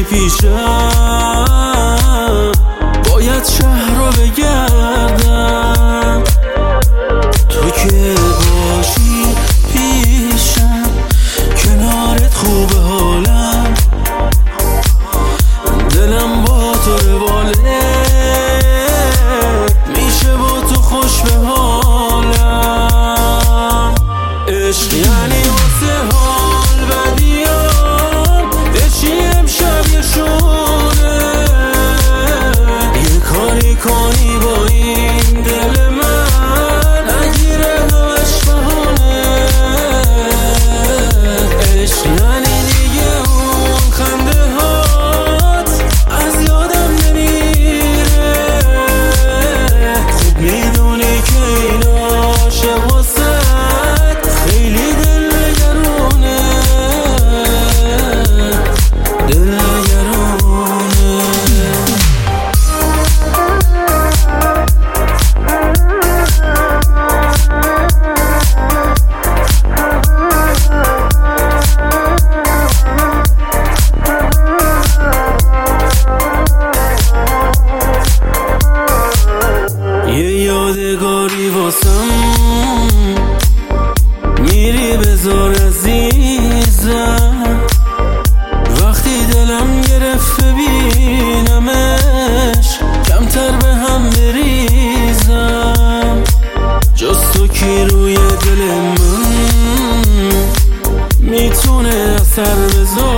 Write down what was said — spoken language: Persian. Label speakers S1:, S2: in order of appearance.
S1: پیشم، باید شهر رو بگردم. تو که باشی پیشم، کنارت خوبه حالم، دلم با تو رواله، میشه با تو خوش به حالم. عشق یعنی واسه حال بدیام، بشی امشب یه شونه، یه کاری کنی با این دل من، نگیره همش بهونه. عشق یعنی دیگه اون خنده هات از یادم نمیره، خوب میدونی که این عاشق واسه خیلی دلنگرونه، دلنگرونه. یه یادگاری واسم میری بذار عزیزم، وقتی دلم گرفت ببینمش کمتر به هم بریزم. جز تو کی روی دل من میتونه اثر بذاره؟